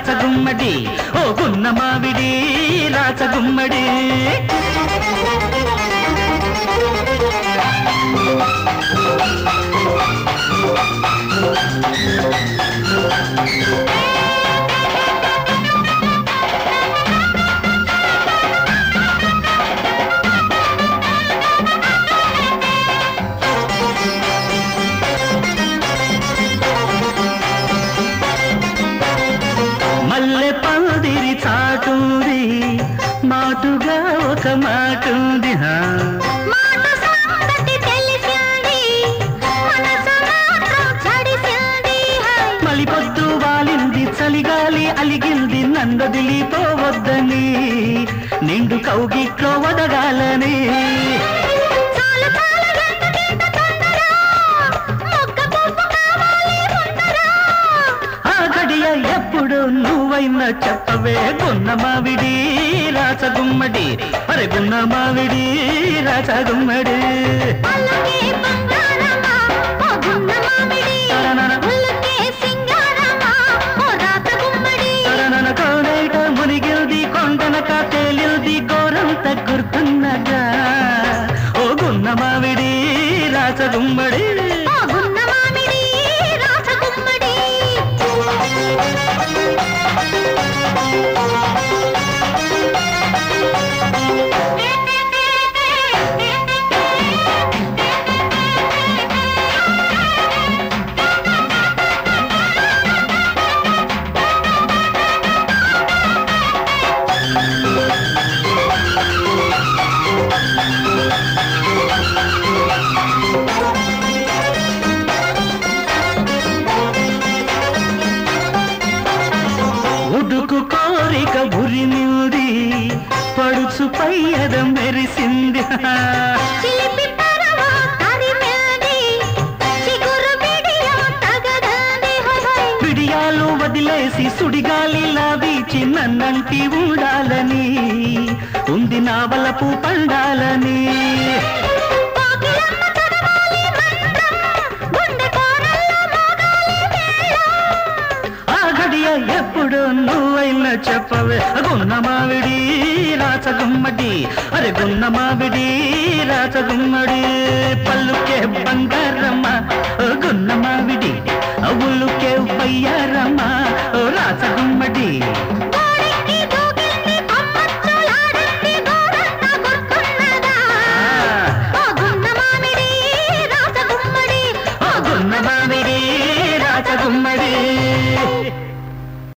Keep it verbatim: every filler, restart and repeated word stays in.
రాచగుమ్మడి ఓ గున్న మావిడి రాచగుమ్మడి మల్లె పందిరి చాటుంది మాటుగా ఒక మాటుంది మలిపొద్దు వాలింది చలిగాలి అలిగింది నందదిలిపోవద్దని నిండు కౌగిట్లో వదగాలని ఎప్పుడు నువ్వైనా చెప్పవే గున్న మావిడి రాచగుమ్మడి అరే గున్న మావిడి రాచగుమ్మడి కోనైట మునిగిల్ది కొండనక తేలిల్ది గోరంత గుర్తున్నగా ఓ గున్న మావిడి రాచగుమ్మడి ఉడుకు కోరిక ఉరిమింది పడుచు పయ్యద మెరిసింది పిడియాలు వదిలేసి సుడిగాలిలా వీచి నన్నంటి ఉండాలని ఉంది నా వలపు పండాలని ఎప్పుడు నువ్వైనా చెప్పవే గున్న మావిడి రాచగుమ్మడి అరే గున్న మావిడి రాచగుమ్మడి పల్లుకే బంగారమ్మ గున్న మావిడి అవులుకే పయ్యారమ్మ